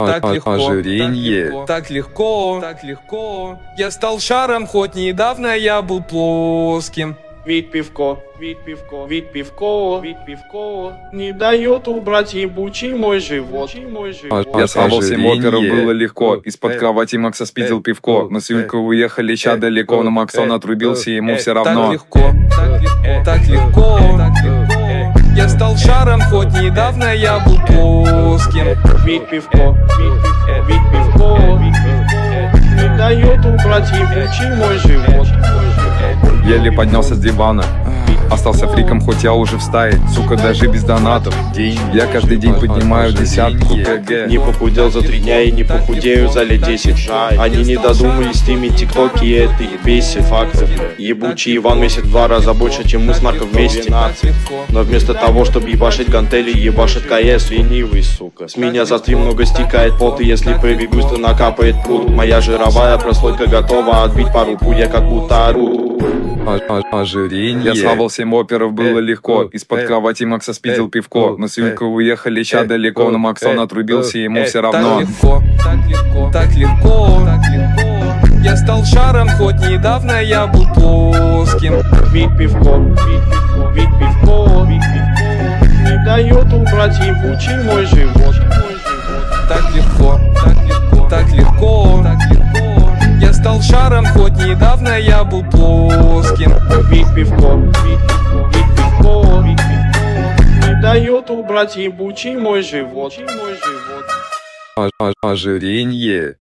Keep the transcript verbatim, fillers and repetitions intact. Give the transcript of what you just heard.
так легко, ожирение. так легко, так легко. Я стал шаром, хоть недавно я был плоским. Ведь пивко, ведь пивко, ведь пивко, ведь пивко не дает убрать ебучий мой живот. Мой живот. Я схавал семь оперов, было легко. Из-под Э, кровати Макса спиздил э, пивко. э, На свинку э, уехали ща э, далеко, но э, Максон э, отрубился, э, ему э, все Так равно. легко, так легко, так легко, так легко. Я стал шаром, хоть недавно я был плоским. Ведь пивко, ведь пивко, ведь пивко не дает убрать ебучий мой живот. Еле поднялся с дивана. Остался фриком, хоть я уже в стае. Сука, даже без донатов. Я каждый день поднимаю десятку КГ. Не похудел за три дня и не похудею за лет десять. Они не додумались стримить тиктоки, и это их бесит. Факты. Ебучий Иван месяц в два раза больше, чем мы с Марком вместе. Но вместо того, чтобы ебашить гантели, ебашит КС. Ленивый, сука. С меня за стрим много стекает пот, и если пробегусь, то накапает пруд. Моя жировая прослойка готова отбить пару пуль, я как будто ору. Ожирение. Я схавал семь оперов, было легко. Из-под кровати Макса спиздил пивко. На свинку уехали ща далеко, но Максон отрубился, ему все равно. Так легко, так легко, так легко, так легко. Я стал шаром, хоть недавно я был плоским. Ведь пивко, ведь пивко, ведь пивко не дает убрать ебучий мой живот. Так легко, так легко, так легко, так легко. Я стал шаром, хоть недавно я был плоским. Ведь пивко, ведь пивко, ведь пивко не дает убрать ебучий мой живот. Ожирение.